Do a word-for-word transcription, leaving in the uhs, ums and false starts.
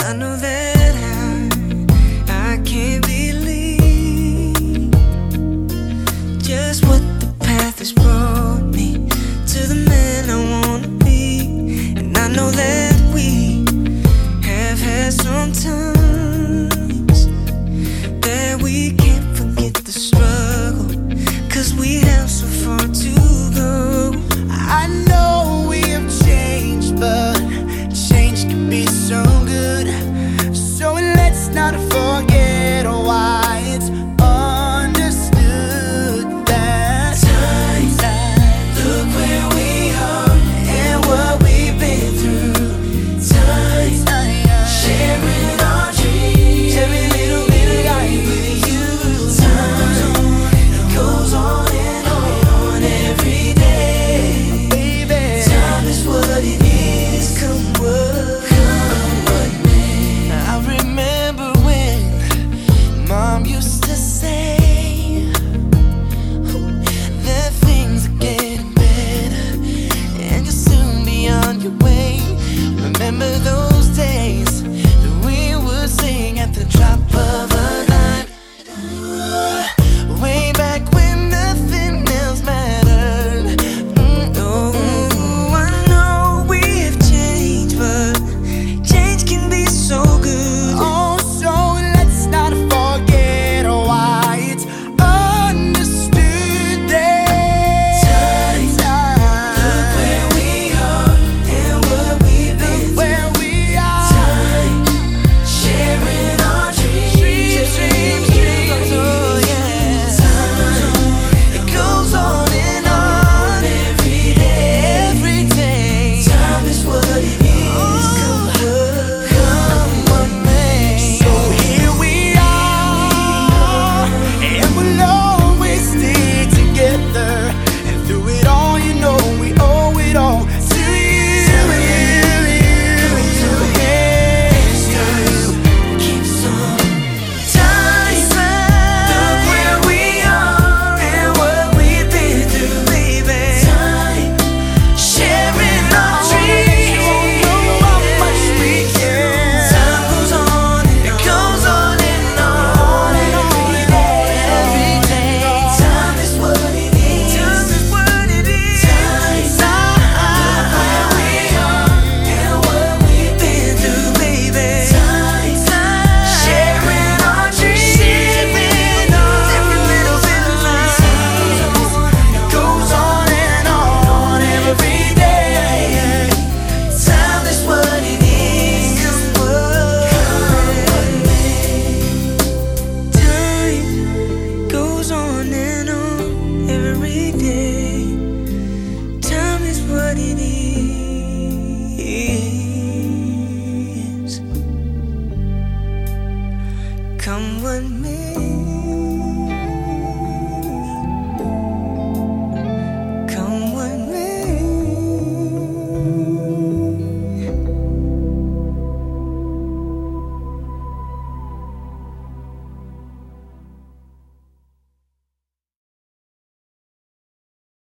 I know that I, I can't believe just what the path has brought me to the man I wanna be. And I know that we have had some times that we can't forget the struggle, 'cause we have so far to go. I know we have changed, but change can be so good. So let's not forget why it's understood that Time, look where we are and what we've been through. Time, sharing our dreams, every little bit of life with you. Time, it goes on and on every day. baby, Time is what it is, come what, come what may. I remember when Mom used to say that things are getting better and you'll soon be on your way. Remember those days that we would sing at the drop of a dime, way back when nothing else mattered. Mm, Oh, I know we have changed, but change can be so good. Oh, so let's not forget why it's understood that Time, look where we are and what we've been through. where we are. Time, sharing our dreams, Dreams, dreams, dreams, oh yeah. Time, it goes on and on every day. Every day. Time is what it is, come what, come what may. So here we are, and we'll always stay together. And through it all, you know we owe it all to you, you, you, yes, you. Keeps on. Time, look where we are and what we've been through, baby. Time, sharing our dreams. Time goes on and it goes on and on every day. Time is what it is. Time is what it is. Time, look where we are and what we've been through, baby. Time, sharing our dreams. Every little bit of life. It goes on and on every day. Time is what it is. Come what may. Time goes on and on every day. Time is what it is.